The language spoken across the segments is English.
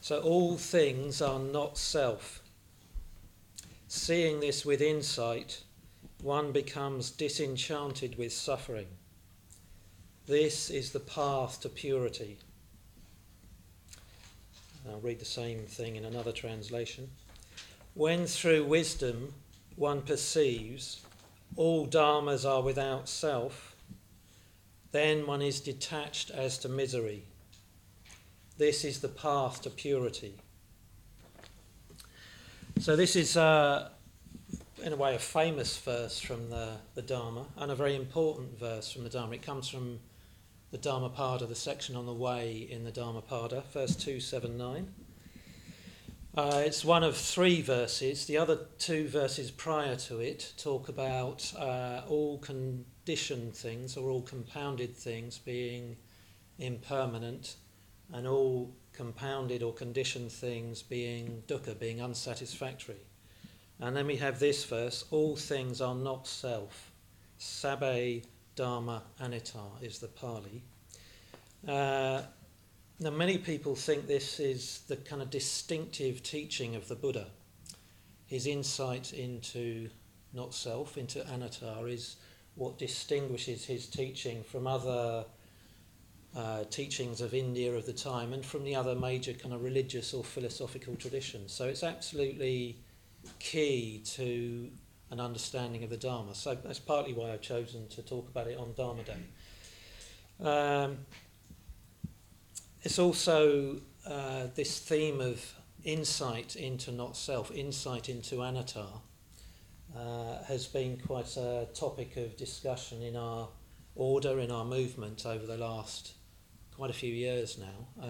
So all things are not self. Seeing this with insight, one becomes disenchanted with suffering. This is the path to purity. I'll read the same thing in another translation. When through wisdom one perceives all dharmas are without self, then one is detached as to misery. This is the path to purity. So this is, in a way, a famous verse from the Dharma, and a very important verse from the Dharma. It comes from the Dhammapada, the section on the way in the Dhammapada, verse 279. It's one of three verses. The other two verses prior to it talk about all conditioned things or all compounded things being impermanent, and all compounded or conditioned things being dukkha, being unsatisfactory. And then we have this verse, all things are not self. Sabbe dharma anitta is the Pali. Now many people think this is the kind of distinctive teaching of the Buddha. His insight into not self, into anatta, is what distinguishes his teaching from other teachings of India of the time and from the other major kind of religious or philosophical traditions. So it's absolutely key to an understanding of the Dharma. So that's partly why I've chosen to talk about it on Dharma Day. It's also this theme of insight into not self, insight into anatta, has been quite a topic of discussion in our order, in our movement over the last quite a few years now.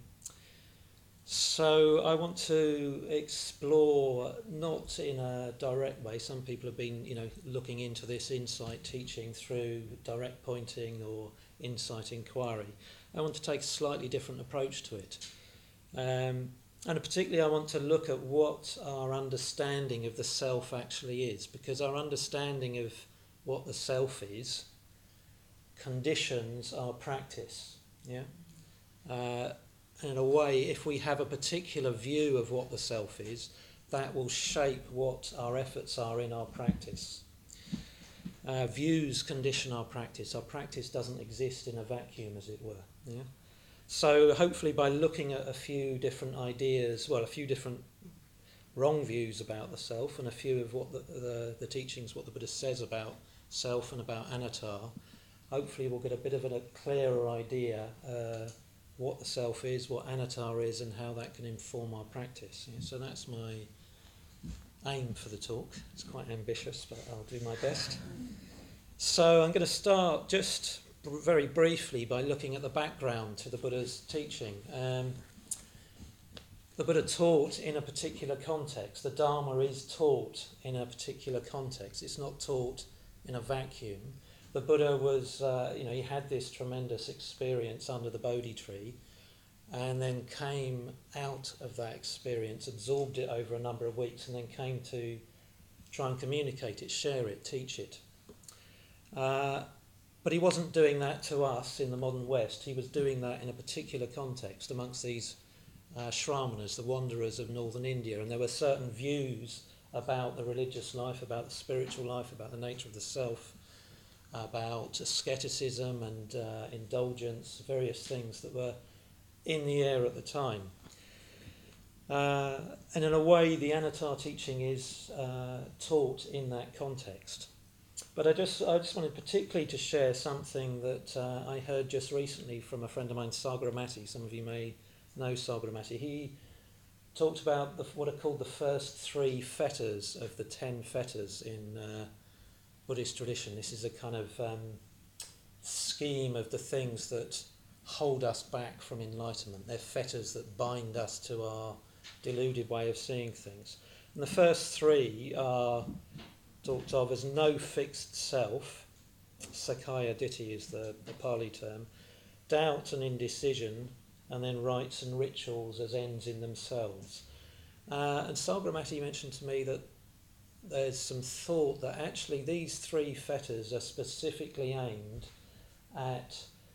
So I want to explore, not in a direct way, some people have been looking into this insight teaching through direct pointing or insight inquiry. I want to take a slightly different approach to it. And particularly I want to look at what our understanding of the self actually is, because our understanding of what the self is conditions our practice. Yeah. In a way, if we have a particular view of what the self is, that will shape what our efforts are in our practice. Views condition our practice. Our practice doesn't exist in a vacuum, as it were. Yeah? So hopefully by looking at a few different ideas, a few different wrong views about the self, and a few of what the teachings, what the Buddha says about self and about anatta, hopefully we'll get a bit of a clearer idea what the self is, what anatta is, and how that can inform our practice. Yeah? So that's my aim for the talk. It's quite ambitious, but I'll do my best. So I'm going to start just very briefly by looking at the background to the Buddha's teaching. The Buddha taught in a particular context. The Dharma is taught in a particular context. It's not taught in a vacuum. The Buddha was, he had this tremendous experience under the Bodhi tree, and then came out of that experience, absorbed it over a number of weeks, and then came to try and communicate it, share it, teach it. But he wasn't doing that to us in the modern West. He was doing that in a particular context amongst these Shramanas, the wanderers of northern India, and there were certain views about the religious life, about the spiritual life, about the nature of the self, about asceticism and indulgence, various things that were in the air at the time. And in a way, the anatta teaching is taught in that context. But I just wanted particularly to share something that I heard just recently from a friend of mine, Sagaramathi. Some of you may know Sagaramathi. He talked about what are called the first three fetters of the 10 fetters in Buddhist tradition. This is a kind of scheme of the things that hold us back from enlightenment. They're fetters that bind us to our deluded way of seeing things. And the first three are talked of as no fixed self, Sakkaya Ditthi is the Pali term, doubt and indecision, and then rites and rituals as ends in themselves. And Sagaramathi mentioned to me that there's some thought that actually these three fetters are specifically aimed at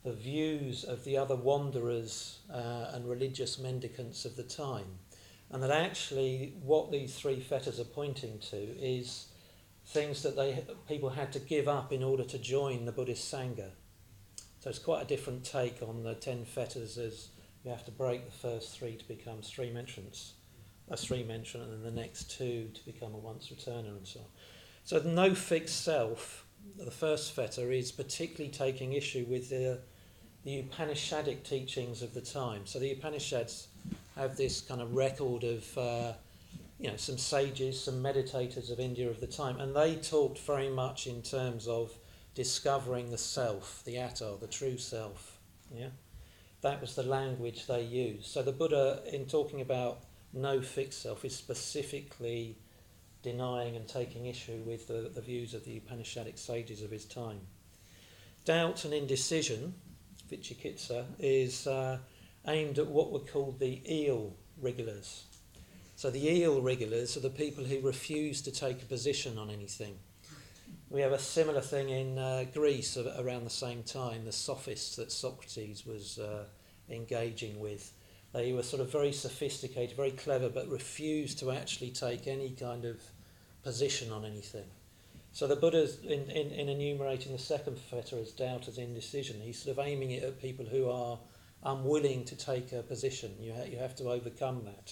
the views of the other wanderers and religious mendicants of the time. And that actually what these three fetters are pointing to is things that people had to give up in order to join the Buddhist Sangha. So it's quite a different take on the 10 fetters, as you have to break the first three to become stream entrants, a stream entrant, and then the next two to become a once returner and so on. So the no fixed self, the first fetter, is particularly taking issue with the Upanishadic teachings of the time. So the Upanishads have this kind of record of some sages, some meditators of India of the time, and they talked very much in terms of discovering the self, the attar, the true self. Yeah, that was the language they used. So the Buddha, in talking about no fixed self, is specifically denying and taking issue with the views of the Upanishadic sages of his time. Doubt and indecision, Vicikitsa, is aimed at what were called the eel wrigglers. So the eel wrigglers are the people who refuse to take a position on anything. We have a similar thing in Greece around the same time, the sophists that Socrates was engaging with. They were sort of very sophisticated, very clever, but refused to actually take any kind of position on anything. So the Buddha's, in enumerating the second fetter as doubt as indecision, he's sort of aiming it at people who are unwilling to take a position. You have to overcome that.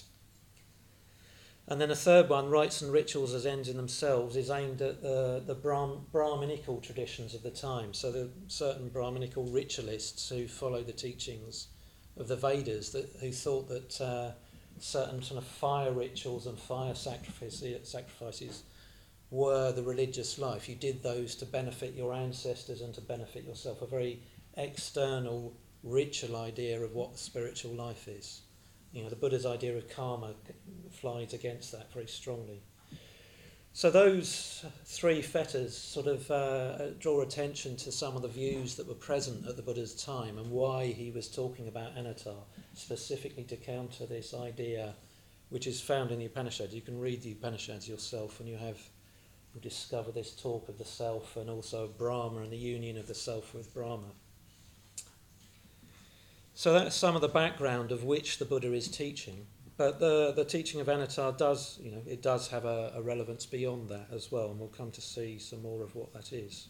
And then a third one, rites and rituals as ends in themselves, is aimed at the Brahminical traditions of the time. So the certain Brahminical ritualists who follow the teachings of the Vedas, who thought that certain sort of fire rituals and fire sacrifices were the religious life. You did those to benefit your ancestors and to benefit yourself. A very external ritual idea of what the spiritual life is. The Buddha's idea of karma flies against that very strongly. So those three fetters sort of draw attention to some of the views that were present at the Buddha's time and why he was talking about anatta, specifically to counter this idea which is found in the Upanishads. You can read the Upanishads yourself and you'll discover this talk of the self and also of Brahma and the union of the self with Brahma. So that's some of the background of which the Buddha is teaching. But the teaching of anatta does have a relevance beyond that as well, and we'll come to see some more of what that is.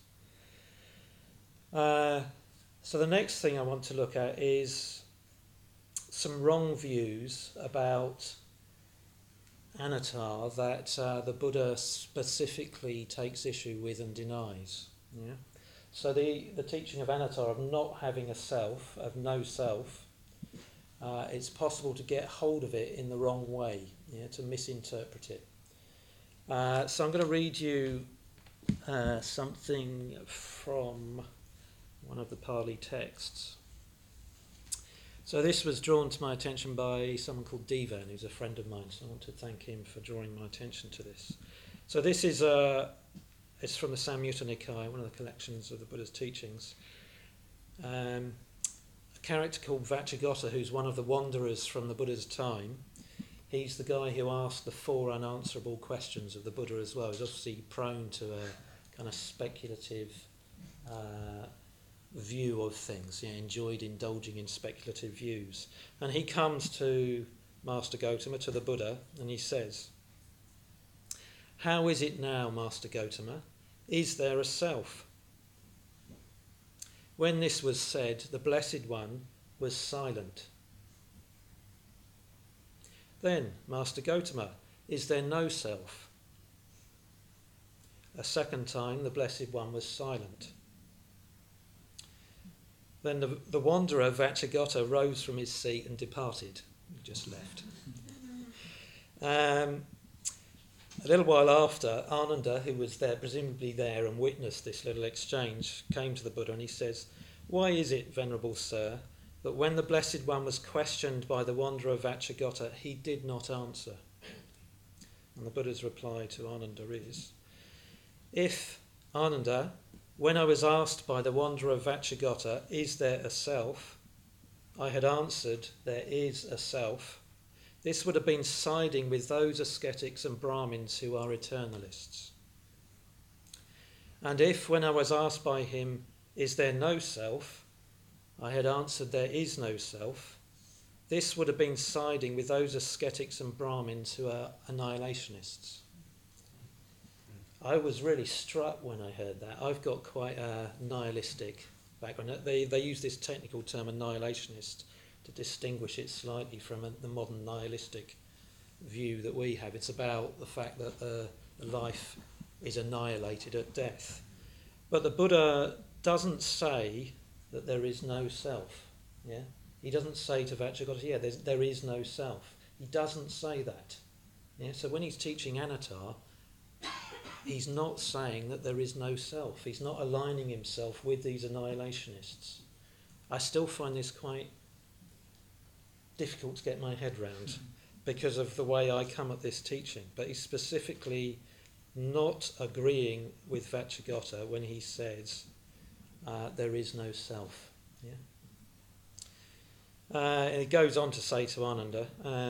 So the next thing I want to look at is some wrong views about anatta that the Buddha specifically takes issue with and denies. Yeah. So the teaching of anatta, of not having a self, of no self, it's possible to get hold of it in the wrong way, to misinterpret it. So I'm going to read you something from one of the Pali texts. So this was drawn to my attention by someone called Divan, who's a friend of mine, so I want to thank him for drawing my attention to this. So this is it's from the Samyutta Nikaya, one of the collections of the Buddha's teachings. A character called Vacchagotta, who's one of the wanderers from the Buddha's time. He's the guy who asked the 4 unanswerable questions of the Buddha as well. He's obviously prone to a kind of speculative view of things, enjoyed indulging in speculative views. And he comes to Master Gotama, to the Buddha, and he says, "How is it now, Master Gotama? Is there a self?" When this was said, the Blessed One was silent. Then, Master Gotama, is there no self? A second time, the Blessed One was silent. Then the wanderer Vacchagotta rose from his seat and departed. He just left. A little while after, Ananda, who was there, presumably there, and witnessed this little exchange, came to the Buddha and he says, "Why is it, Venerable Sir, that when the Blessed One was questioned by the wanderer Vacchagotta, he did not answer?" And the Buddha's reply to Ananda is, "If, Ananda, when I was asked by the wanderer Vacchagotta, is there a self, I had answered, there is a self, this would have been siding with those ascetics and Brahmins who are eternalists. And if, when I was asked by him, is there no self, I had answered there is no self, this would have been siding with those ascetics and Brahmins who are annihilationists. I was really struck when I heard that. I've got quite a nihilistic background. They use this technical term annihilationist to distinguish it slightly from the modern nihilistic view that we have. It's about the fact that the life is annihilated at death. But the Buddha doesn't say that there is no self. Yeah, he doesn't say to Vacchagotta, there is no self. He doesn't say that. Yeah, so when he's teaching anatta, he's not saying that there is no self. He's not aligning himself with these annihilationists. I still find this quite difficult to get my head round because of the way I come at this teaching. But he's specifically not agreeing with Vacchagotta when he says there is no self. Yeah. And he goes on to say to Ananda,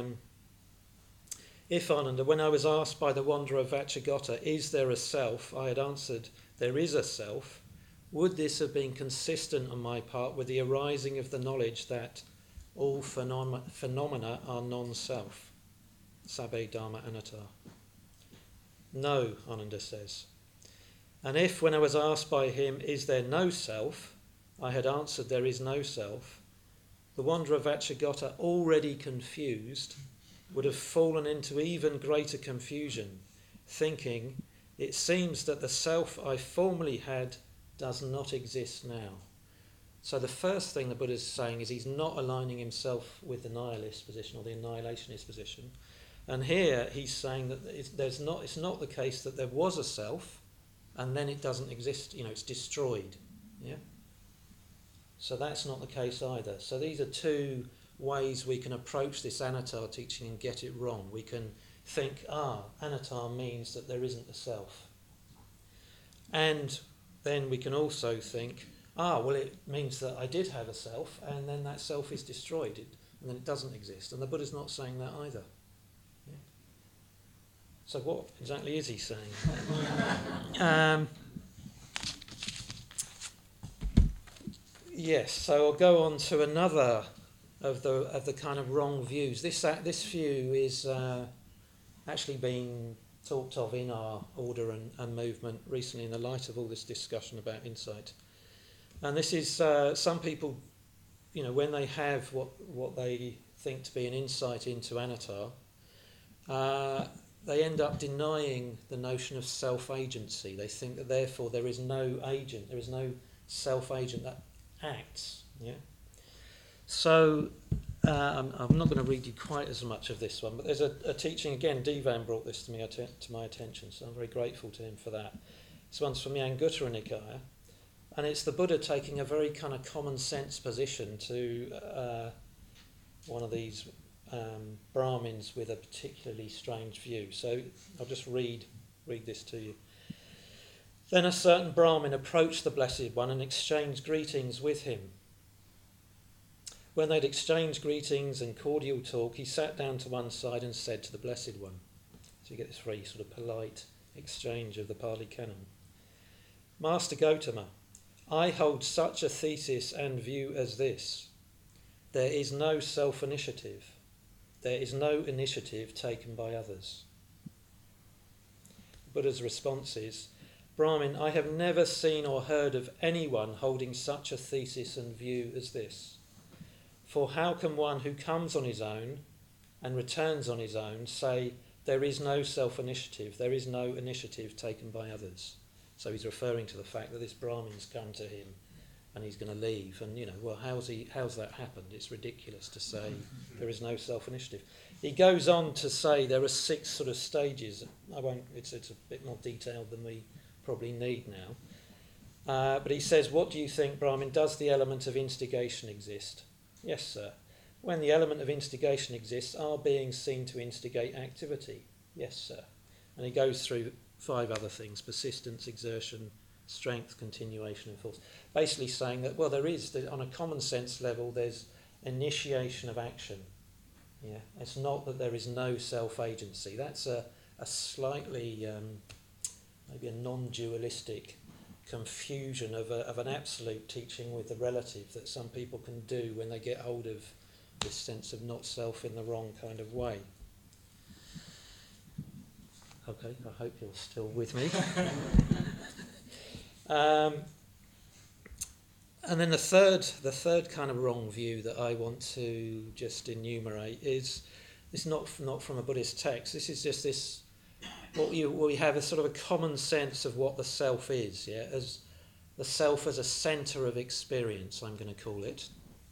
if Ananda, when I was asked by the wanderer Vacchagotta, is there a self, I had answered, there is a self, would this have been consistent on my part with the arising of the knowledge that all phenomena are non-self? Sabbe Dharma Anatta. No, Ananda says. And if, when I was asked by him, is there no self, I had answered, there is no self, the wanderer Vacchagotta, already confused, would have fallen into even greater confusion, thinking, it seems that the self I formerly had does not exist now. So the first thing the Buddha is saying is he's not aligning himself with the nihilist position or the annihilationist position. And here he's saying that it's not the case that there was a self and then it doesn't exist, it's destroyed. Yeah. So that's not the case either. So these are two ways we can approach this anatta teaching and get it wrong. We can think, anatta means that there isn't a self. And then we can also think, it means that I did have a self and then that self is destroyed and then it doesn't exist. And the Buddha's not saying that either. Yeah. So what exactly is he saying? Yes, so I'll go on to another of the kind of wrong views. This view is actually being talked of in our order and movement recently in the light of all this discussion about insight. And this is some people, when they have what they think to be an insight into anatta, they end up denying the notion of self-agency. They think that therefore there is no agent, there is no self-agent that acts. Yeah. So I'm not going to read you quite as much of this one, but there's a teaching, again, Divan brought this to my attention, so I'm very grateful to him for that. This one's from the Anguttara Nikaya, and it's the Buddha taking a very kind of common sense position to one of these Brahmins with a particularly strange view. So I'll just read this to you. Then a certain Brahmin approached the Blessed One and exchanged greetings with him. When they'd exchanged greetings and cordial talk, he sat down to one side and said to the Blessed One, so you get this very sort of polite exchange of the Pali Canon, Master Gautama, I hold such a thesis and view as this. There is no self-initiative. There is no initiative taken by others. The Buddha's response is, Brahmin, I have never seen or heard of anyone holding such a thesis and view as this. For how can one who comes on his own and returns on his own say there is no self-initiative, there is no initiative taken by others? So he's referring to the fact that this Brahmin's come to him and he's going to leave. And, how's that happened? It's ridiculous to say there is no self-initiative. He goes on to say there are 6 sort of stages. It's a bit more detailed than we probably need now. But he says, what do you think, Brahmin, does the element of instigation exist? Yes, sir. When the element of instigation exists, are beings seen to instigate activity? Yes, sir. And he goes through 5 other things: persistence, exertion, strength, continuation and force. Basically saying that, there is, on a common sense level, there's initiation of action. Yeah, it's not that there is no self-agency. That's a slightly, maybe a non-dualistic confusion of an absolute teaching with the relative that some people can do when they get hold of this sense of not self in the wrong kind of way. Okay, I hope you're still with me. And then the third kind of wrong view that I want to just enumerate is not from a Buddhist text. This is just this what we have is sort of a common sense of what the self is, yeah, as the self as a centre of experience, I'm going to call it.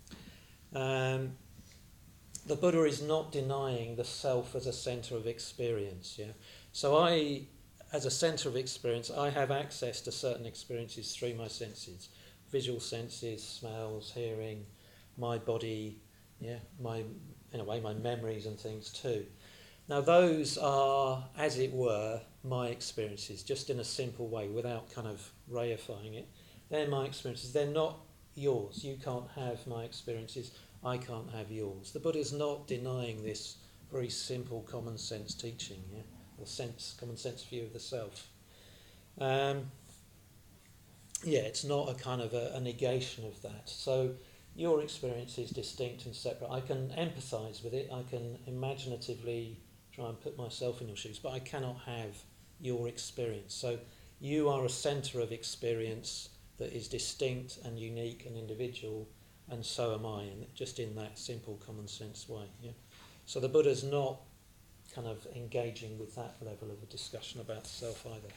The Buddha is not denying the self as a centre of experience, yeah. So I, as a centre of experience, I have access to certain experiences through my senses, visual senses, smells, hearing, my body, yeah, in a way my memories and things too. Now those are, as it were, my experiences, just in a simple way, without kind of reifying it. They're my experiences. They're not yours. You can't have my experiences. I can't have yours. The Buddha's not denying this very simple common sense teaching, yeah, or common sense view of the self. It's not a kind of a negation of that. So your experience is distinct and separate. I can empathise with it. I can imaginatively try and put myself in your shoes, but I cannot have your experience. So you are a centre of experience that is distinct and unique and individual, and so am I, and just in that simple common sense way. Yeah. So the Buddha's not kind of engaging with that level of a discussion about self either.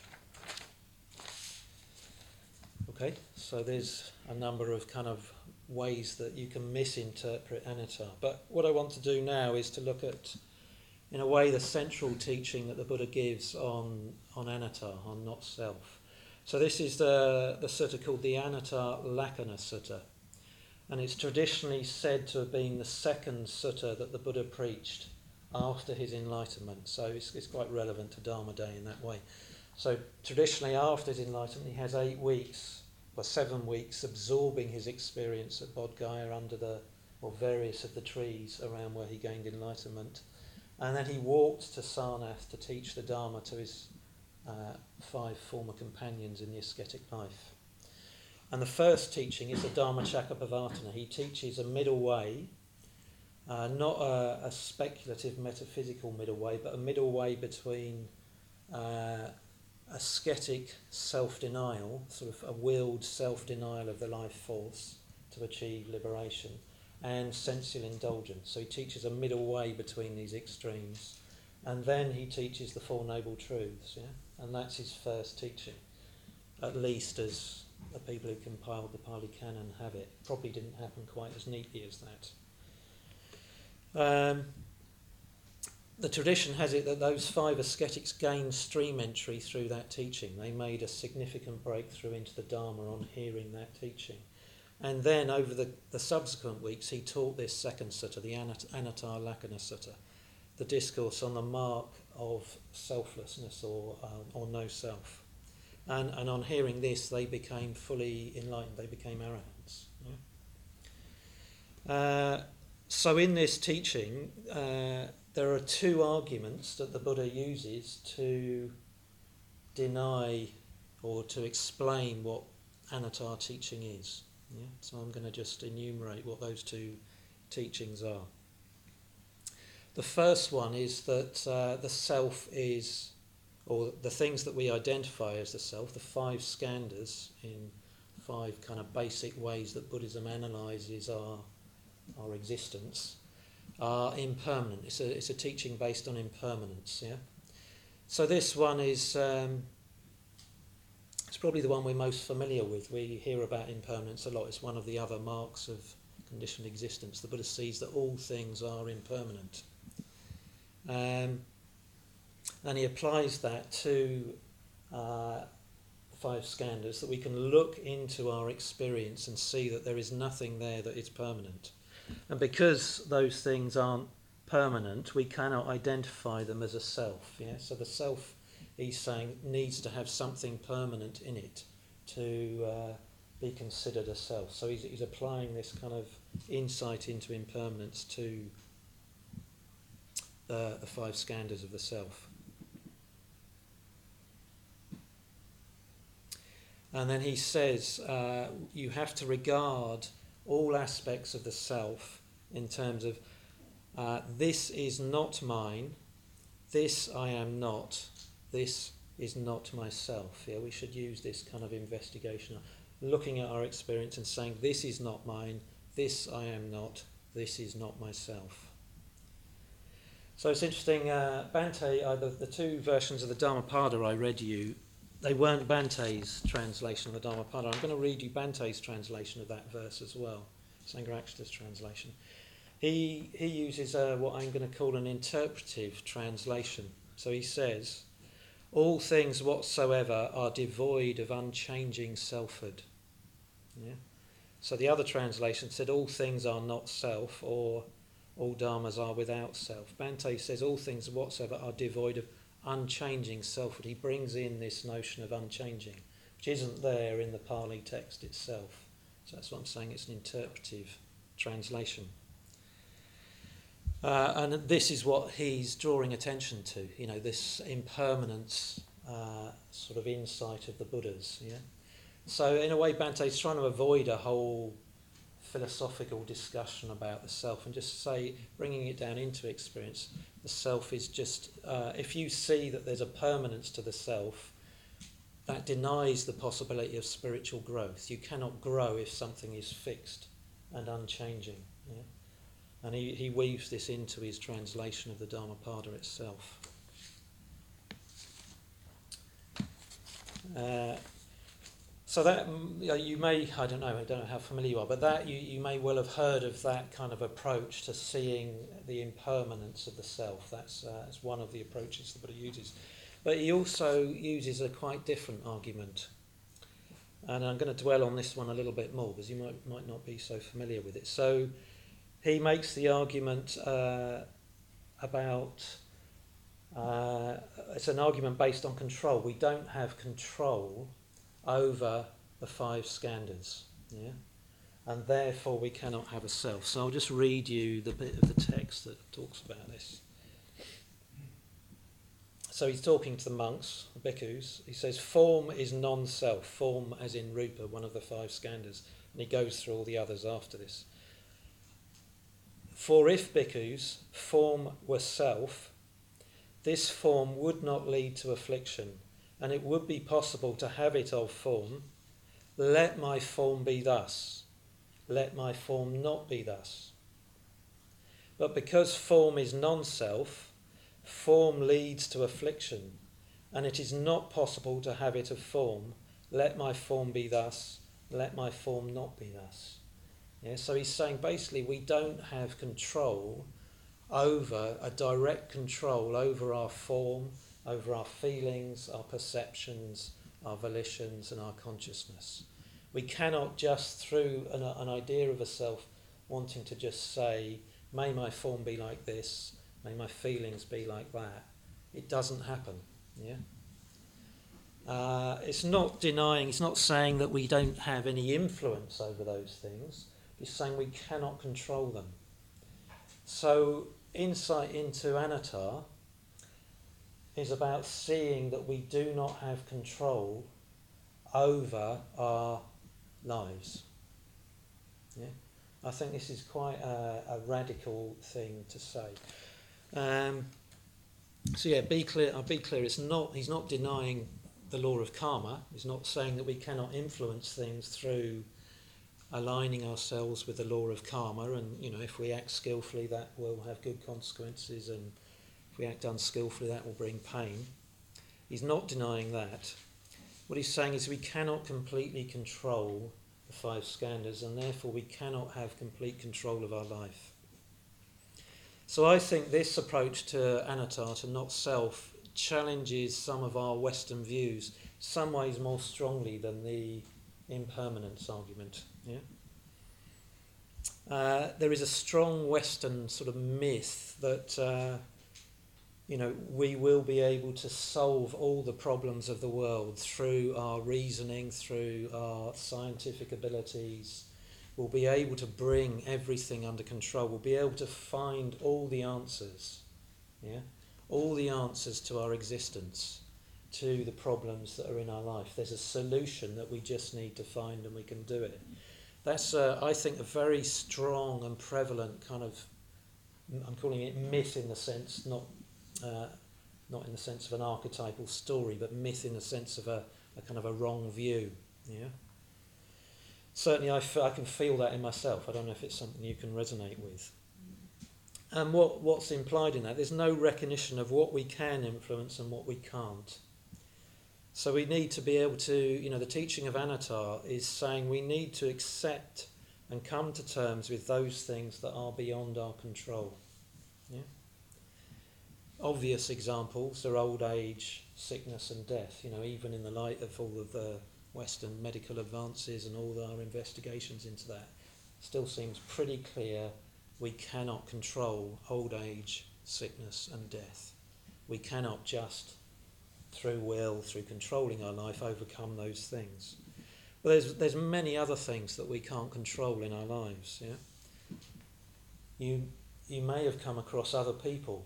Okay, so there's a number of kind of ways that you can misinterpret anatta. But what I want to do now is to look at, in a way, the central teaching that the Buddha gives on anatta, on not self. So this is the sutta called the Anatta Lakkhana Sutta. And it's traditionally said to have been the second sutta that the Buddha preached after his enlightenment. So it's quite relevant to Dharma Day in that way. So traditionally after his enlightenment he has 7 weeks absorbing his experience at Bodh Gaya under various of the trees around where he gained enlightenment. And then he walked to Sarnath to teach the Dharma to his 5 former companions in the ascetic life. And the first teaching is the Dhammacakkappavattana. He teaches a middle way, not a speculative metaphysical middle way, but a middle way between ascetic self-denial, sort of a willed self-denial of the life force to achieve liberation, and sensual indulgence. So he teaches a middle way between these extremes. And then he teaches the Four Noble Truths, yeah? And that's his first teaching, at least as the people who compiled the Pali Canon have it. Probably didn't happen quite as neatly as that. The tradition has it that those 5 ascetics gained stream entry through that teaching. They made a significant breakthrough into the Dharma on hearing that teaching. And then over the subsequent weeks he taught this second sutta, the Anatta Lakkhana Sutta, the discourse on the mark of selflessness or no self. And on hearing this they became fully enlightened, they became arahants. Yeah? So in this teaching there are 2 arguments that the Buddha uses to deny or to explain what anatta teaching is. Yeah? So I'm going to just enumerate what those 2 teachings are. The first one is that the self is, or the things that we identify as the self, the 5 skandhas in 5 kind of basic ways that Buddhism analyses our existence, are impermanent. It's a teaching based on impermanence. Yeah. So this one is it's probably the one we're most familiar with. We hear about impermanence a lot. It's one of the other marks of conditioned existence. The Buddha sees that all things are impermanent. And he applies that to 5 skandhas, that we can look into our experience and see that there is nothing there that is permanent. And because those things aren't permanent, we cannot identify them as a self. Yeah? So the self, he's saying, needs to have something permanent in it to be considered a self. So he's applying this kind of insight into impermanence to the 5 skandhas of the self. And then he says you have to regard all aspects of the self in terms of this is not mine, this I am not, this is not myself. Yeah, we should use this kind of investigation, looking at our experience and saying this is not mine, this I am not, this is not myself. So it's interesting, Bhante, the two versions of the Dhammapada I read you, they weren't Bhante's translation of the Dhammapada. I'm going to read you Bhante's translation of that verse as well, Sangharakshita's translation. He uses what I'm going to call an interpretive translation. So he says, all things whatsoever are devoid of unchanging selfhood. Yeah? So the other translation said, all things are not self, or all dharmas are without self. Bhante says, all things whatsoever are devoid of unchanging selfhood. He brings in this notion of unchanging, which isn't there in the Pali text itself. So that's what I'm saying, it's an interpretive translation. And this is what he's drawing attention to, this impermanence sort of insight of the Buddhas. Yeah? So in a way, Bhante's trying to avoid a whole philosophical discussion about the self and just say, bringing it down into experience, the self is just, if you see that there's a permanence to the self, that denies the possibility of spiritual growth. You cannot grow if something is fixed and unchanging. Yeah? And he weaves this into his translation of the Dhammapada itself. So that you may, I don't know how familiar you are, but that you may well have heard of that kind of approach to seeing the impermanence of the self. That's one of the approaches the Buddha uses. But he also uses a quite different argument. And I'm going to dwell on this one a little bit more because you might not be so familiar with it. So he makes the argument about, it's an argument based on control. We don't have control over the five skandhas, yeah? And therefore we cannot have a self. So I'll just read you the bit of the text that talks about this. So he's talking to the monks, the bhikkhus. He says, form is non-self, form as in rupa, one of the five skandhas. And he goes through all the others after this. For if, bhikkhus, form were self, this form would not lead to affliction, and it would be possible to have it of form. Let my form be thus, let my form not be thus. But because form is non-self, form leads to affliction, and it is not possible to have it of form. Let my form be thus, let my form not be thus. Yeah, so he's saying basically we don't have control over, a direct control over our form, over our feelings, our perceptions, our volitions and our consciousness. We cannot just through an idea of a self wanting to just say, may my form be like this, may my feelings be like that. It doesn't happen. Yeah. It's not denying, it's not saying that we don't have any influence over those things. It's saying we cannot control them. So insight into anatta is about seeing that we do not have control over our lives. Yeah? I think this is quite a radical thing to say. So yeah, be clear. It's not. He's not denying the law of karma. He's not saying that we cannot influence things through aligning ourselves with the law of karma, and if we act skillfully that will have good consequences, and if we act unskillfully that will bring pain. He's not denying that. What he's saying is we cannot completely control the five skandhas, and therefore we cannot have complete control of our life. So I think this approach to anatta, to not self, challenges some of our Western views, some ways more strongly than the impermanence argument. Yeah? There is a strong Western sort of myth that we will be able to solve all the problems of the world through our reasoning, through our scientific abilities. We'll be able to bring everything under control. We'll be able to find all the answers, yeah, all the answers to our existence. to the problems that are in our life. There's a solution that we just need to find, and we can do it. That's, I think, a very strong and prevalent kind of, I'm calling it myth in the sense, not in the sense of an archetypal story, but myth in the sense of a kind of a wrong view. Yeah. Certainly, I can feel that in myself. I don't know if it's something you can resonate with. And what's implied in that? There's no recognition of what we can influence and what we can't. So we need to be able to, the teaching of Anatar is saying we need to accept and come to terms with those things that are beyond our control. Yeah? Obvious examples are old age, sickness and death. Even in the light of all of the Western medical advances and all our investigations into that, still seems pretty clear we cannot control old age, sickness and death. We cannot just, through will, through controlling our life, overcome those things. Well, there's many other things that we can't control in our lives. Yeah, you may have come across other people.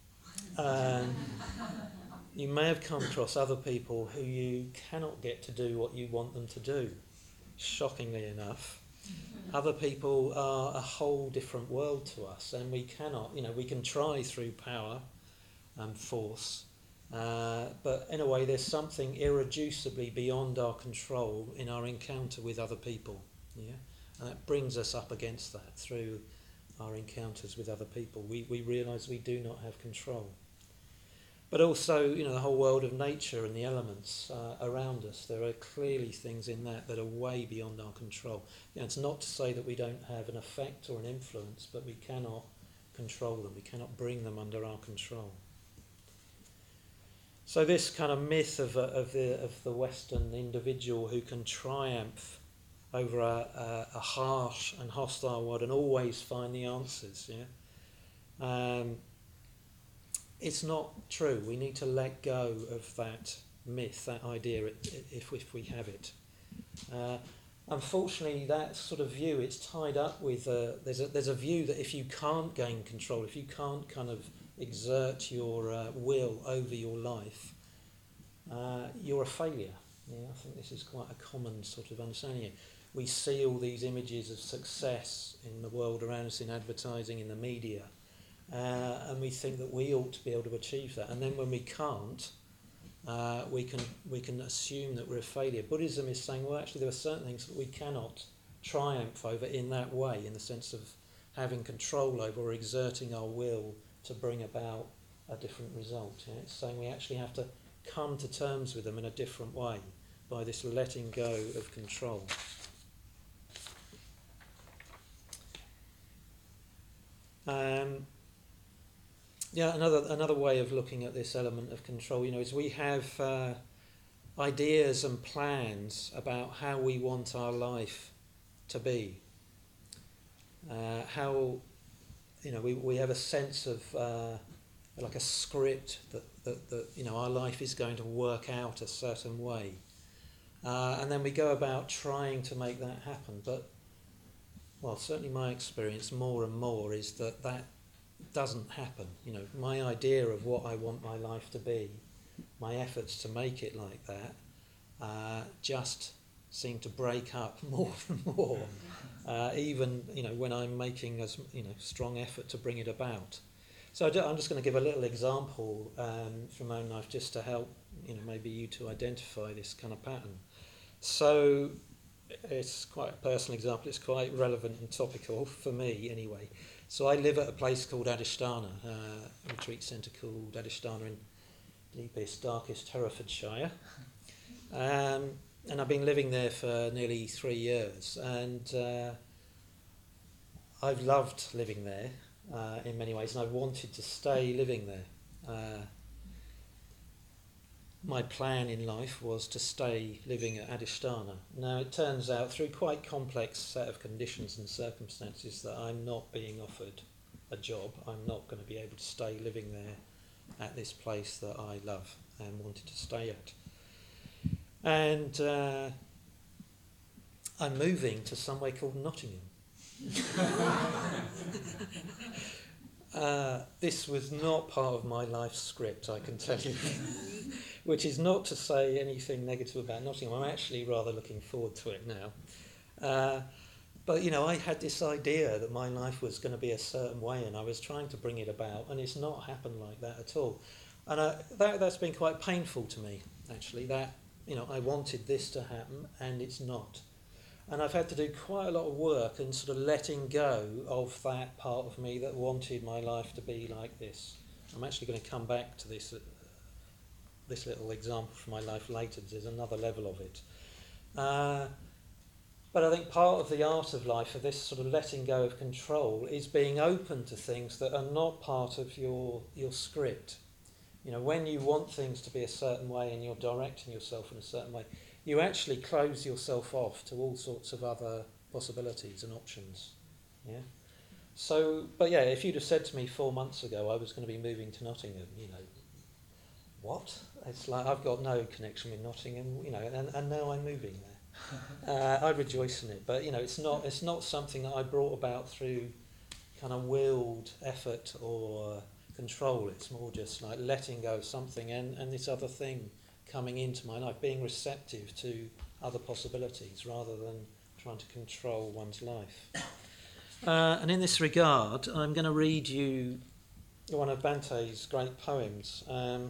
You may have come across other people who you cannot get to do what you want them to do. Shockingly enough, other people are a whole different world to us, and we cannot. We can try through power and force. But in a way, there's something irreducibly beyond our control in our encounter with other people. Yeah? And that brings us up against that through our encounters with other people. We realise we do not have control. But also, the whole world of nature and the elements around us, there are clearly things in that are way beyond our control. It's not to say that we don't have an effect or an influence, but we cannot control them. We cannot bring them under our control. So this kind of myth of the Western individual who can triumph over a harsh and hostile world and always find the answers, it's not true. We need to let go of that myth, that idea, if we have it. Unfortunately, that sort of view, it's tied up with there's a view that if you can't gain control, if you can't kind of exert your will over your life, you're a failure. I think this is quite a common sort of understanding. We see all these images of success in the world around us, in advertising, in the media, and we think that we ought to be able to achieve that. And then when we can't, we can assume that we're a failure. Buddhism is saying, well, actually, there are certain things that we cannot triumph over in that way, in the sense of having control over or exerting our will to bring about a different result. It's saying we actually have to come to terms with them in a different way by this letting go of control. Another way of looking at this element of control, is we have ideas and plans about how we want our life to be. We have a sense of like a script that our life is going to work out a certain way, and then we go about trying to make that happen. But certainly my experience more and more is that doesn't happen. My idea of what I want my life to be, my efforts to make it like that, just seem to break up more and more, even when I'm making a strong effort to bring it about. So I'm just going to give a little example from my own life, just to help maybe you to identify this kind of pattern. So it's quite a personal example. It's quite relevant and topical for me anyway. So I live at a place called Adhisthana, a retreat centre called Adhisthana in deepest, darkest Herefordshire. And I've been living there for nearly 3 years. And I've loved living there in many ways, and I've wanted to stay living there. My plan in life was to stay living at Adhisthana. Now it turns out, through quite complex set of conditions and circumstances, that I'm not being offered a job. I'm not going to be able to stay living there at this place that I love and wanted to stay at. And I'm moving to somewhere called Nottingham. This was not part of my life script, I can tell you. which is not to say anything negative about Nottingham. I'm actually rather looking forward to it now. But, I had this idea that my life was going to be a certain way, and I was trying to bring it about, and it's not happened like that at all. And that's been quite painful to me, actually, that, I wanted this to happen, and it's not. And I've had to do quite a lot of work and sort of letting go of that part of me that wanted my life to be like this. I'm actually going to come back to this little example from my life later. There's another level of it. But I think part of the art of life, of this sort of letting go of control, is being open to things that are not part of your script. When you want things to be a certain way and you're directing yourself in a certain way, you actually close yourself off to all sorts of other possibilities and options. Yeah. So, but yeah, if you'd have said to me 4 months ago I was going to be moving to Nottingham, what? It's like I've got no connection with Nottingham, and now I'm moving there. I rejoice in it, but it's not something that I brought about through kind of willed effort or control. It's more just like letting go of something and this other thing coming into my life, being receptive to other possibilities rather than trying to control one's life. And in this regard, I'm going to read you one of Bante's great poems.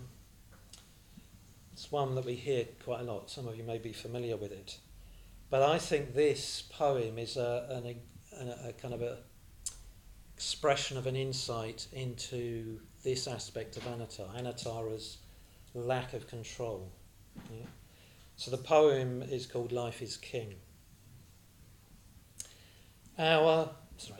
It's one that we hear quite a lot. Some of you may be familiar with it. But I think this poem is a kind of a expression of an insight into this aspect of anatta, anattara's lack of control. Yeah? So the poem is called Life is King. Hour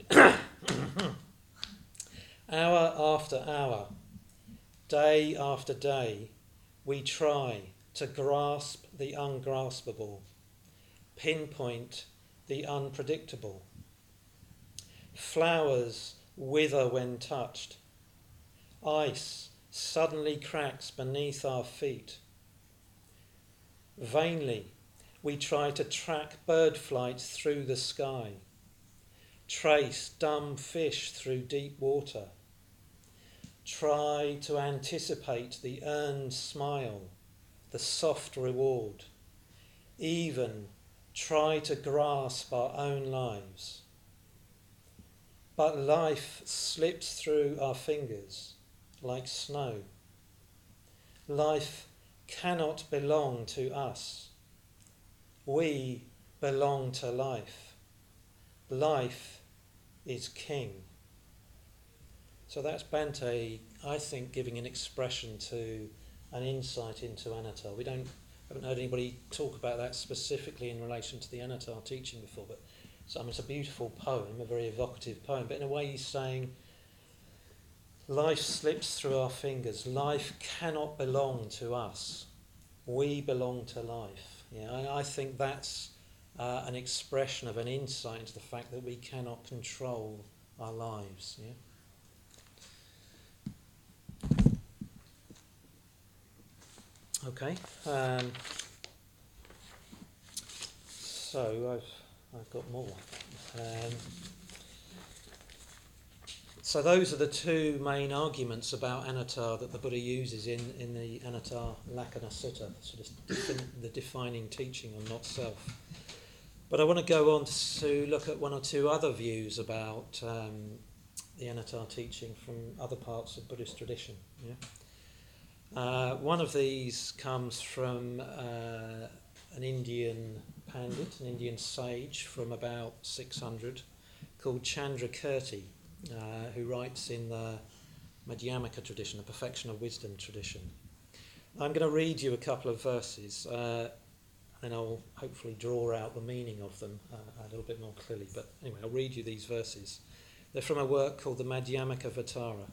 after hour, day after day, we try to grasp the ungraspable, pinpoint the unpredictable. Flowers wither when touched. Ice suddenly cracks beneath our feet. Vainly, we try to track bird flights through the sky, trace dumb fish through deep water, try to anticipate the earned smile, the soft reward, even try to grasp our own lives. But life slips through our fingers like snow. Life cannot belong to us. We belong to life. Life is king. So that's Bante, I think, giving an expression to an insight into anatta. Haven't heard anybody talk about that specifically in relation to the anatta teaching before, but it's a beautiful poem, a very evocative poem, but in a way he's saying life slips through our fingers. Life cannot belong to us. We belong to life. Yeah, I think that's an expression of an insight into the fact that we cannot control our lives. Yeah. Okay. So I've got more. So those are the two main arguments about anatta that the Buddha uses in the Anatta Lakkhana Sutta, sort of the defining teaching on not self. But I want to go on to look at one or two other views about the anatta teaching from other parts of Buddhist tradition. Yeah? One of these comes from an Indian pandit, an Indian sage from about 600, called Chandrakirti, who writes in the Madhyamaka tradition, the perfection of wisdom tradition. I'm going to read you a couple of verses, and I'll hopefully draw out the meaning of them a little bit more clearly. But anyway, I'll read you these verses. They're from a work called the Madhyamaka Vatara.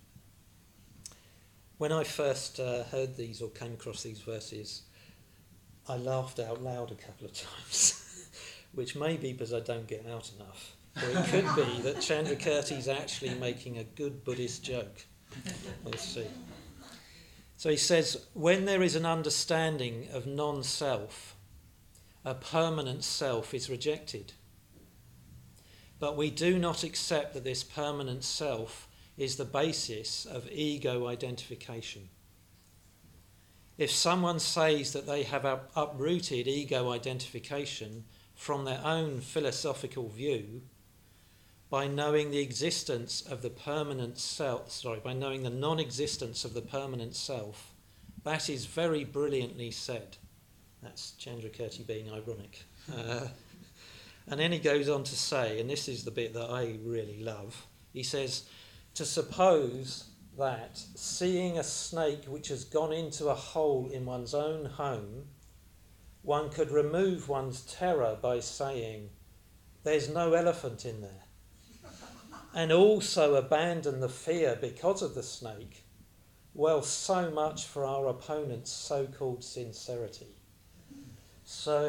When I first heard these or came across these verses, I laughed out loud a couple of times, which may be because I don't get out enough. Or it could be that Chandrakirti is actually making a good Buddhist joke. Let's see. So he says, when there is an understanding of non-self, a permanent self is rejected. But we do not accept that this permanent self is the basis of ego identification. If someone says that they have uprooted ego identification from their own philosophical view, by knowing the existence of the permanent self, by knowing the non-existence of the permanent self, that is very brilliantly said. That's Chandrakirti being ironic. And then he goes on to say, and this is the bit that I really love, he says, to suppose that seeing a snake which has gone into a hole in one's own home, one could remove one's terror by saying, there's no elephant in there, and also abandon the fear because of the snake, well, so much for our opponent's so-called sincerity. So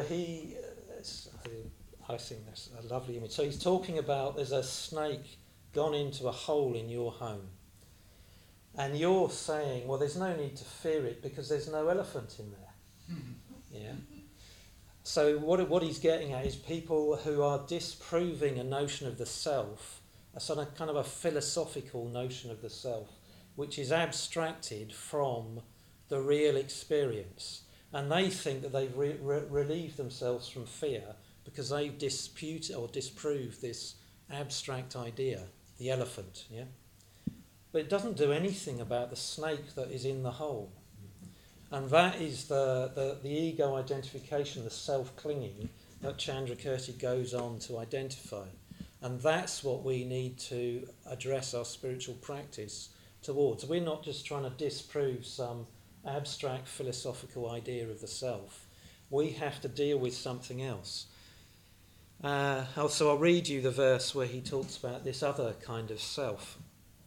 I think that's a lovely image. So he's talking about there's a snake gone into a hole in your home. And you're saying, well, there's no need to fear it because there's no elephant in there. Yeah. So what he's getting at is people who are disproving a notion of the self, a sort of kind of a philosophical notion of the self, which is abstracted from the real experience. And they think that they've relieved themselves from fear because they've disputed or disproved this abstract idea, the elephant, yeah? But it doesn't do anything about the snake that is in the hole. And that is the ego identification, the self-clinging that Chandrakirti goes on to identify. And that's what we need to address our spiritual practice towards. We're not just trying to disprove some abstract philosophical idea of the self. We have to deal with something else. Also, I'll read you the verse where he talks about this other kind of self.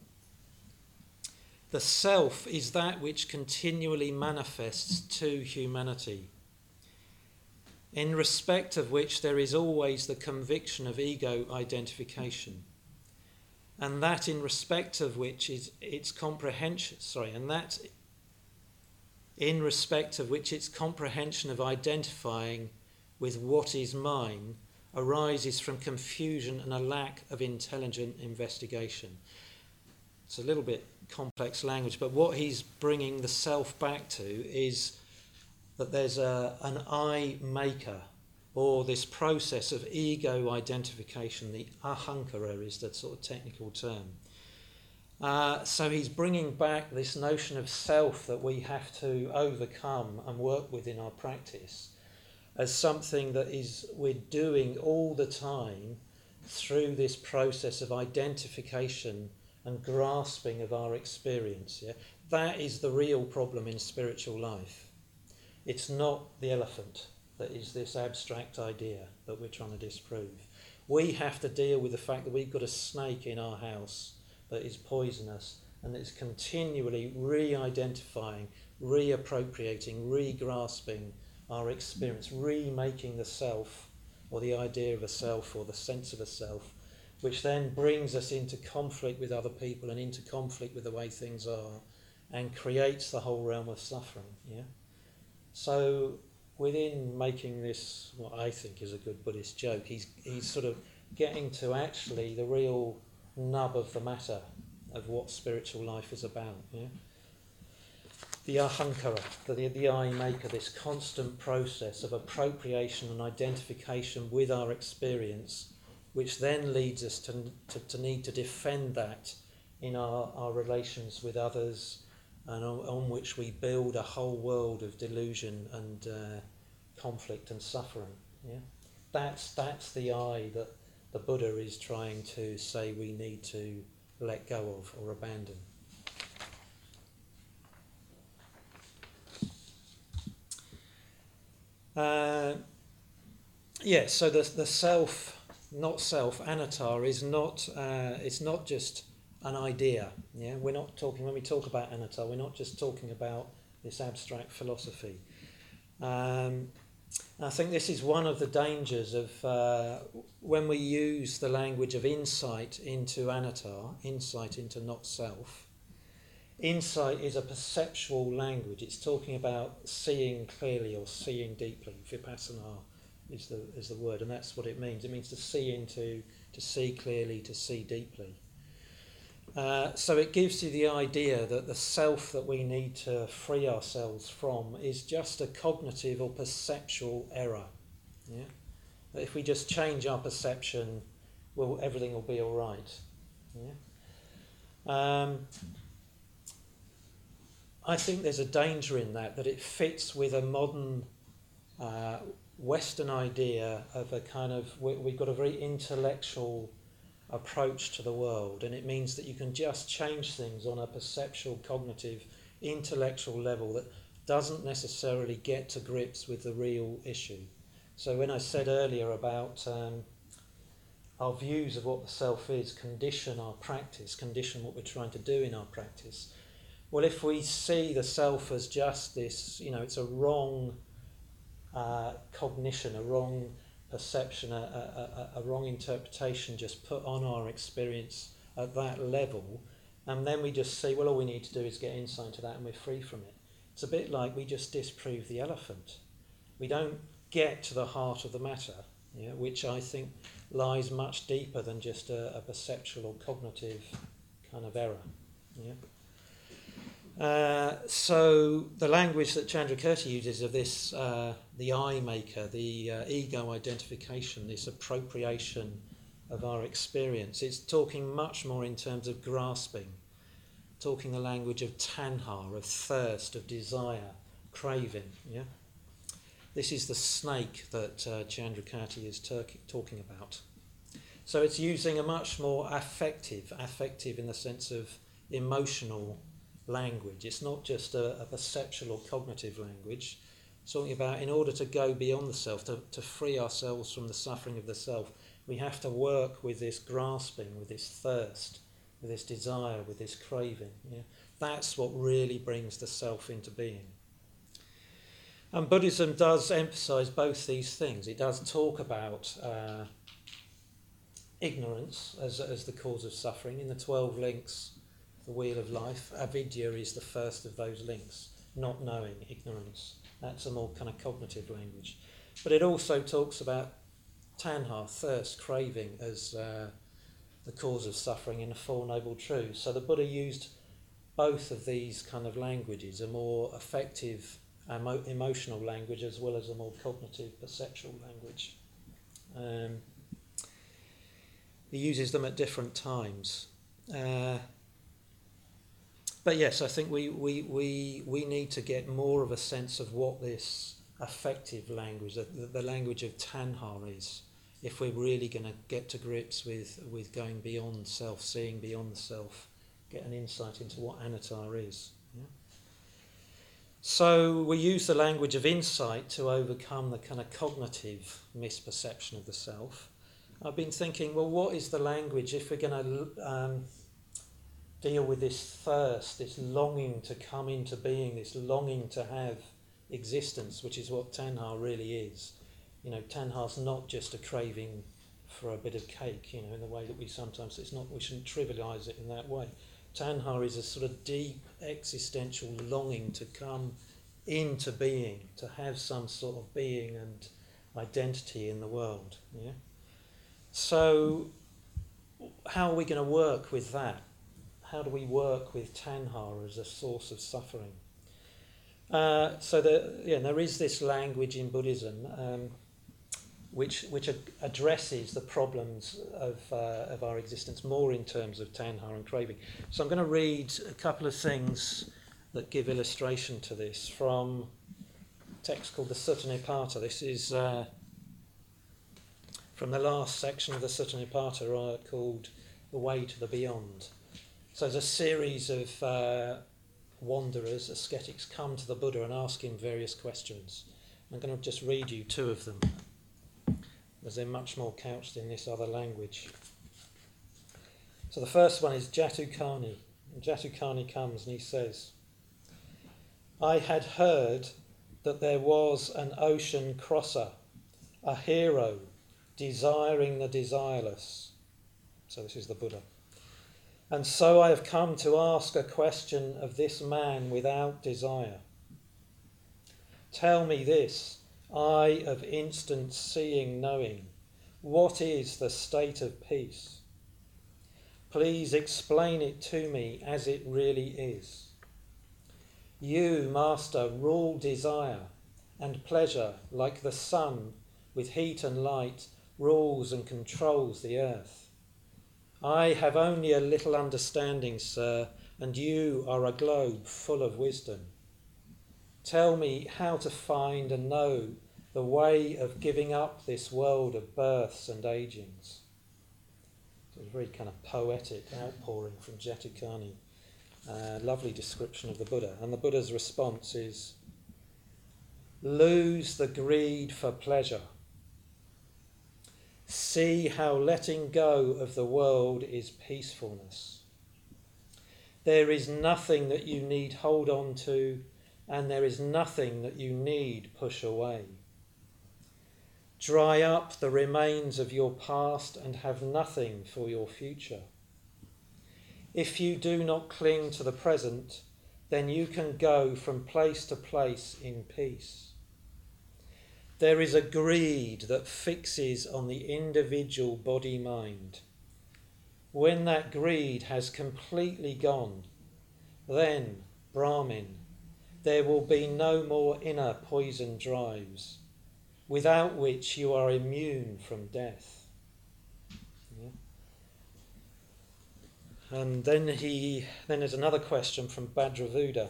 The self is that which continually manifests to humanity, in respect of which there is always the conviction of ego identification, and that in respect of which is its comprehension, in respect of which its comprehension of identifying with what is mine arises from confusion and a lack of intelligent investigation. It's a little bit complex language, but what he's bringing the self back to is that there's an I maker, or this process of ego identification. The ahankara is the sort of technical term. So he's bringing back this notion of self that we have to overcome and work with in our practice as something that we're doing all the time through this process of identification and grasping of our experience. Yeah? That is the real problem in spiritual life. It's not the elephant that is this abstract idea that we're trying to disprove. We have to deal with the fact that we've got a snake in our house that is poisonous and is continually re-identifying, reappropriating, re-grasping our experience, remaking the self, or the idea of a self, or the sense of a self, which then brings us into conflict with other people and into conflict with the way things are, and creates the whole realm of suffering. Yeah. So within making this, what I think is a good Buddhist joke, he's sort of getting to actually the real nub of the matter of what spiritual life is about. Yeah. The ahankara, the I maker, this constant process of appropriation and identification with our experience, which then leads us to need to defend that in our relations with others, and on which we build a whole world of delusion and conflict and suffering. Yeah? That's the I that the Buddha is trying to say we need to let go of or abandon. So the self, not self, anatta, is not. It's not just an idea. Yeah, we're not talking when we talk about anatta. We're not just talking about this abstract philosophy. I think this is one of the dangers of when we use the language of insight into anatta, insight into not self. Insight is a perceptual language. It's talking about seeing clearly or seeing deeply. Vipassana is the word, and that's what it means. It means to see clearly, to see deeply. So it gives you the idea that the self that we need to free ourselves from is just a cognitive or perceptual error. Yeah? That if we just change our perception, well, everything will be all right. Yeah? I think there's a danger in that it fits with a modern Western idea of a kind of, we've got a very intellectual approach to the world, and it means that you can just change things on a perceptual, cognitive, intellectual level that doesn't necessarily get to grips with the real issue. So when I said earlier about our views of what the self is condition our practice, condition what we're trying to do in our practice, well, if we see the self as just this, it's a wrong cognition, a wrong perception, a wrong interpretation just put on our experience at that level, and then we just say, well, all we need to do is get insight into that and we're free from it. It's a bit like we just disprove the elephant. We don't get to the heart of the matter, which I think lies much deeper than just a perceptual or cognitive kind of error. Yeah. So the language that Chandrakirti uses of this, the I maker, the ego identification, this appropriation of our experience, it's talking much more in terms of grasping, talking the language of tanha, of thirst, of desire, craving. Yeah, this is the snake that Chandrakirti is talking about. So it's using a much more affective in the sense of emotional language. It's not just a perceptual or cognitive language. It's talking about, in order to go beyond the self, to free ourselves from the suffering of the self, we have to work with this grasping, with this thirst, with this desire, with this craving. Yeah? That's what really brings the self into being. And Buddhism does emphasize both these things. It does talk about ignorance as the cause of suffering. In the 12 links, the wheel of life, avidya is the first of those links, not knowing, ignorance. That's a more kind of cognitive language. But it also talks about tanha, thirst, craving, as the cause of suffering in the Four Noble Truths. So the Buddha used both of these kind of languages, a more affective, emotional language as well as a more cognitive, perceptual language. He uses them at different times. But yes, I think we need to get more of a sense of what this affective language, the language of tanha is, if we're really going to get to grips with going beyond self, seeing beyond the self, get an insight into what anatta is. Yeah? So we use the language of insight to overcome the kind of cognitive misperception of the self. I've been thinking, well, what is the language if we're going to deal with this thirst, this longing to come into being, this longing to have existence, which is what tanha really is. Tanha's not just a craving for a bit of cake, in the way that we sometimes, we shouldn't trivialise it in that way. Tanha is a sort of deep existential longing to come into being, to have some sort of being and identity in the world. Yeah? So how are we going to work with that? How do we work with tanha as a source of suffering? So there is this language in Buddhism which addresses the problems of our existence more in terms of tanha and craving. So I'm going to read a couple of things that give illustration to this from a text called the Sutta Nipata. This is from the last section of the Sutta Nipata called The Way to the Beyond. So there's a series of wanderers, ascetics, come to the Buddha and ask him various questions. I'm going to just read you two of them, as they're much more couched in this other language. So the first one is Jatukani. And Jatukani comes and he says, I had heard that there was an ocean crosser, a hero desiring the desireless. So this is the Buddha. And so I have come to ask a question of this man without desire. Tell me this, eye of instant seeing knowing, what is the state of peace? Please explain it to me as it really is. You, Master, rule desire and pleasure like the sun with heat and light rules and controls the earth. I have only a little understanding, sir, and you are a globe full of wisdom. Tell me how to find and know the way of giving up this world of births and agings. So it's a very kind of poetic outpouring from Jatakarni. Lovely description of the Buddha. And the Buddha's response is, lose the greed for pleasure. See how letting go of the world is peacefulness. There is nothing that you need hold on to, and there is nothing that you need push away. Dry up the remains of your past and have nothing for your future. If you do not cling to the present, then you can go from place to place in peace. There is a greed that fixes on the individual body-mind. When that greed has completely gone, then, Brahmin, there will be no more inner poison drives, without which you are immune from death. Yeah. And then there's another question from Bhadravuda.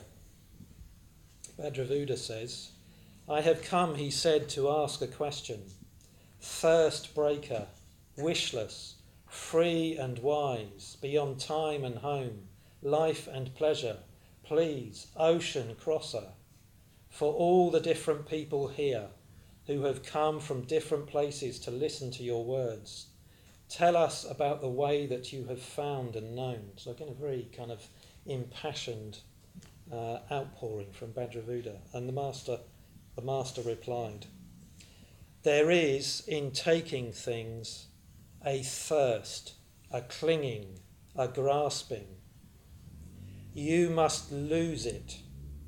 Bhadravuda says, I have come, he said, to ask a question. Thirst breaker, wishless, free and wise, beyond time and home, life and pleasure, please, ocean crosser, for all the different people here who have come from different places to listen to your words, tell us about the way that you have found and known. So again, a very kind of impassioned outpouring from Bhadravuda. And the master replied, there is in taking things a thirst, a clinging, a grasping. You must lose it.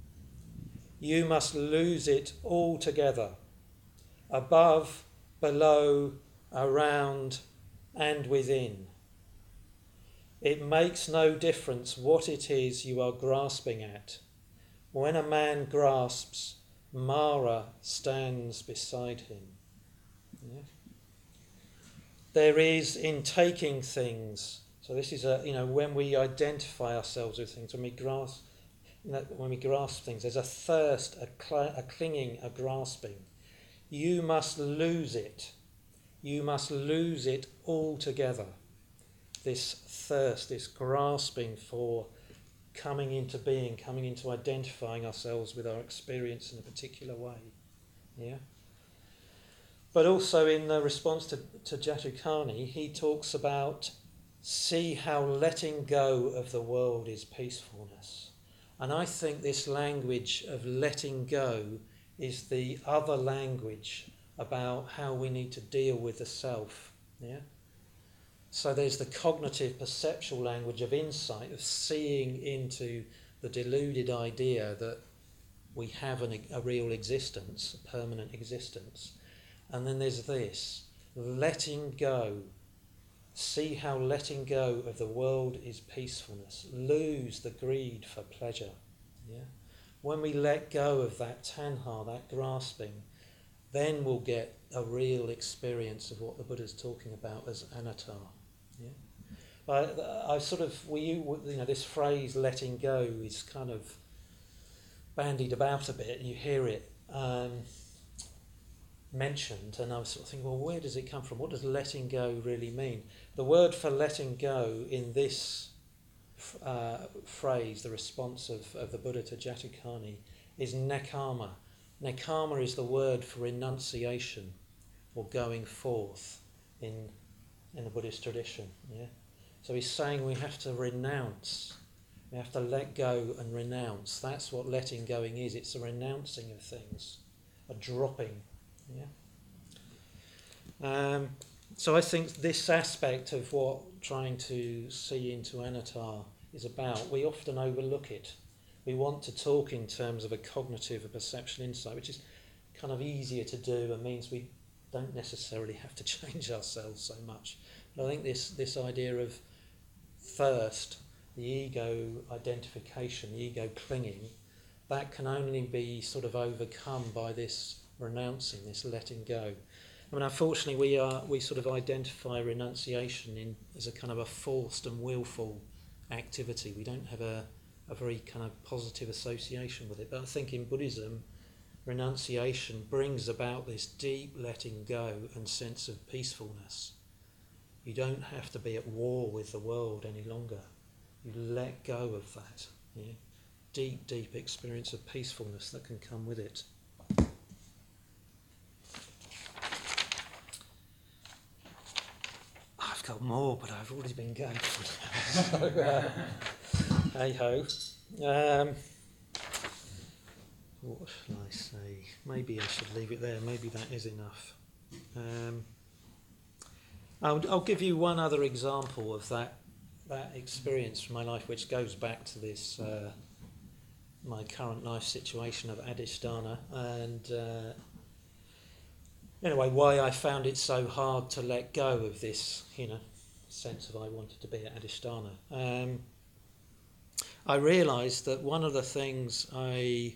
You must lose it altogether, above, below, around, and within. It makes no difference what it is you are grasping at. When a man grasps, Mara stands beside him. Yeah. There is in taking things. So this is when we identify ourselves with things, when we grasp things, there's a thirst, a clinging, a grasping. You must lose it. You must lose it altogether. This thirst, this grasping for coming into being, coming into identifying ourselves with our experience in a particular way. Yeah. But also in the response to Jatakarni, he talks about see how letting go of the world is peacefulness. And I think this language of letting go is the other language about how we need to deal with the self. Yeah. So there's the cognitive perceptual language of insight, of seeing into the deluded idea that we have a real existence, a permanent existence. And then there's this, letting go. See how letting go of the world is peacefulness. Lose the greed for pleasure. Yeah? When we let go of that tanha, that grasping, then we'll get a real experience of what the Buddha's talking about as anatta. Yeah? This phrase letting go is kind of bandied about a bit, and you hear it mentioned, and I was sort of thinking, well, where does it come from? What does letting go really mean? The word for letting go in this phrase, the response of the Buddha to Jatakarni, is nekkhamma. Nekkhamma is the word for renunciation or going forth in the Buddhist tradition. Yeah? So he's saying we have to renounce, we have to let go and renounce. That's what letting going is. It's a renouncing of things, a dropping. Yeah. So I think this aspect of what trying to see into anatta is about, we often overlook it. We want to talk in terms of a cognitive, a perceptual insight, which is kind of easier to do and means we don't necessarily have to change ourselves so much. But I think this idea of thirst, the ego identification, the ego clinging, that can only be sort of overcome by this renouncing, this letting go. I mean, unfortunately, we sort of identify renunciation as a kind of a forced and willful activity. We don't have a very kind of positive association with it. But I think in Buddhism, renunciation brings about this deep letting go and sense of peacefulness. You don't have to be at war with the world any longer. You let go of that. Yeah? Deep, deep experience of peacefulness that can come with it. I've got more, but I've already been going for now. So, hey-ho. What shall I say? Maybe I should leave it there. Maybe that is enough. I'll give you one other example of that experience from my life, which goes back to this my current life situation of Adhisthana, and anyway, why I found it so hard to let go of this, sense of I wanted to be at Adhisthana. I realised that one of the things I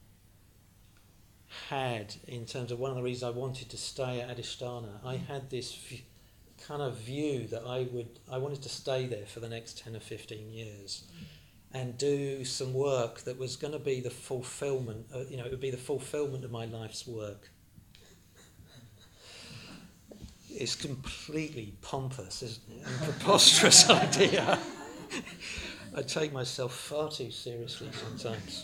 had in terms of one of the reasons I wanted to stay at Adhisthana, I had this kind of view that I wanted to stay there for the next 10 or 15 years and do some work that was going to be the fulfillment, it would be the fulfillment of my life's work. It's completely pompous, isn't it? And preposterous idea. I take myself far too seriously sometimes.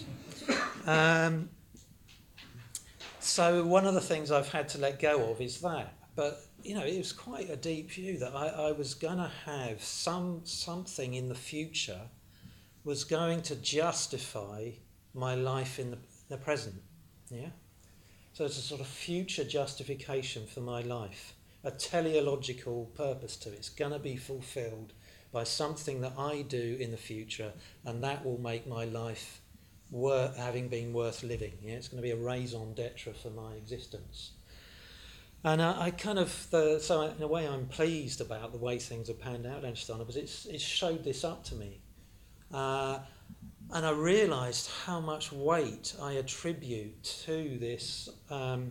So one of the things I've had to let go of is that. But, it was quite a deep view that I was going to have something in the future was going to justify my life in the present. Yeah? So it's a sort of future justification for my life, a teleological purpose to it. It's going to be fulfilled by something that I do in the future, and that will make my life having been worth living. Yeah? It's going to be a raison d'etre for my existence. And so in a way I'm pleased about the way things have panned out in Adhisthana, because it's showed this up to me. And I realised how much weight I attribute to this kind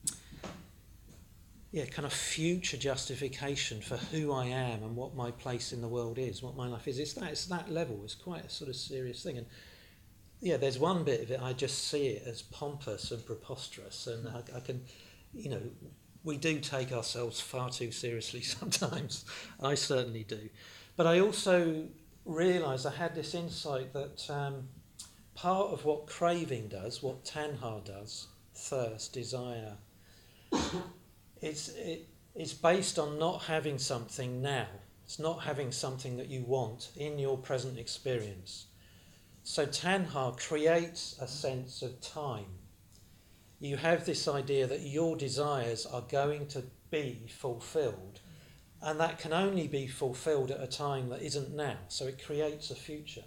of future justification for who I am and what my place in the world is, what my life is. It's that level. It's quite a sort of serious thing. And there's one bit of it, I just see it as pompous and preposterous, and I can, we do take ourselves far too seriously sometimes. I certainly do. But I also realised I had this insight that part of what craving does, what tanha does, thirst, desire, it's based on not having something now. It's not having something that you want in your present experience. So tanha creates a sense of time. You have this idea that your desires are going to be fulfilled, and that can only be fulfilled at a time that isn't now. So it creates a future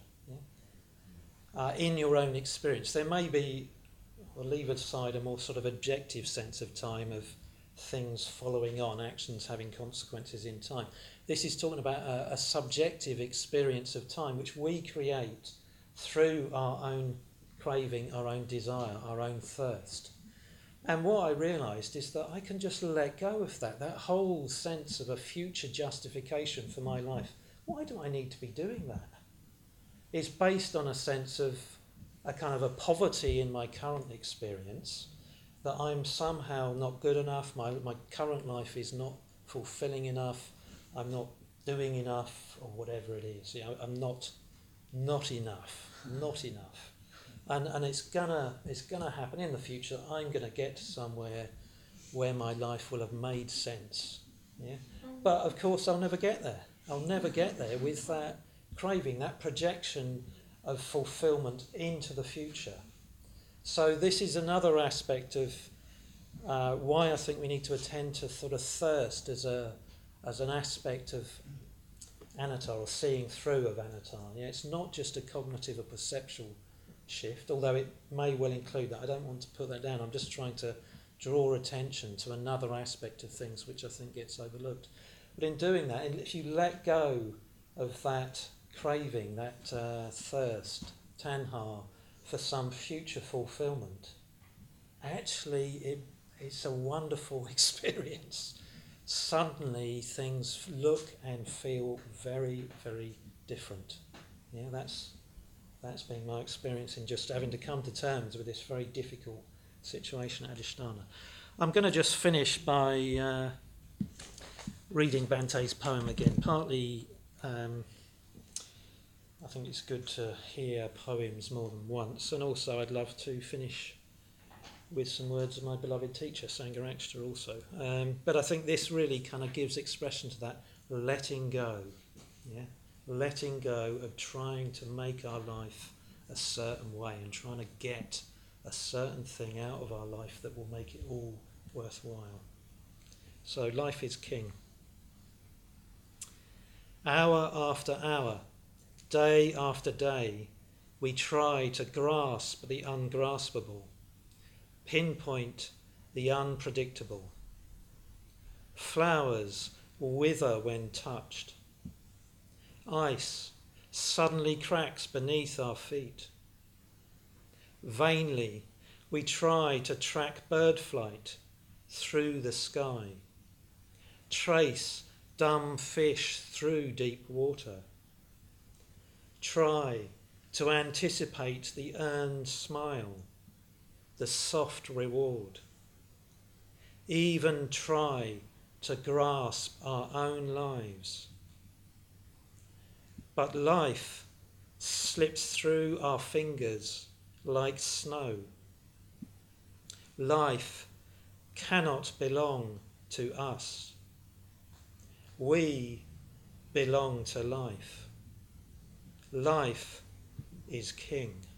in your own experience. There may be, we'll leave aside a more sort of objective sense of time, of things following on, actions having consequences in time. This is talking about a subjective experience of time which we create through our own craving, our own desire, our own thirst. And what I realised is that I can just let go of that whole sense of a future justification for my life. Why do I need to be doing that? It's based on a sense of a kind of a poverty in my current experience, that I'm somehow not good enough, my current life is not fulfilling enough, I'm not doing enough, or whatever it is. I'm not enough. And it's gonna happen in the future. I'm gonna get to somewhere where my life will have made sense. Yeah? But of course I'll never get there. I'll never get there with that craving, that projection of fulfillment into the future. So this is another aspect of why I think we need to attend to sort of thirst as an aspect of anatta, or seeing through of anatta. Yeah? It's not just a cognitive or perceptual shift, although it may well include that. I don't want to put that down. I'm just trying to draw attention to another aspect of things which I think gets overlooked. But in doing that, if you let go of that craving, that thirst, tanha, for some future fulfillment, actually it's a wonderful experience. Suddenly things look and feel very, very different. Yeah, that's been my experience in just having to come to terms with this very difficult situation at Adhisthana. I'm going to just finish by reading Bante's poem again. Partly, I think it's good to hear poems more than once, and also I'd love to finish with some words of my beloved teacher, Sangharakshita, also. But I think this really kind of gives expression to that letting go, yeah? Letting go of trying to make our life a certain way and trying to get a certain thing out of our life that will make it all worthwhile. So life is king. Hour after hour, day after day, we try to grasp the ungraspable, pinpoint the unpredictable. Flowers wither when touched. Ice suddenly cracks beneath our feet. Vainly, we try to track bird flight through the sky, trace dumb fish through deep water, try to anticipate the earned smile, the soft reward, even try to grasp our own lives. But life slips through our fingers like snow. Life cannot belong to us. We belong to life. Life is king.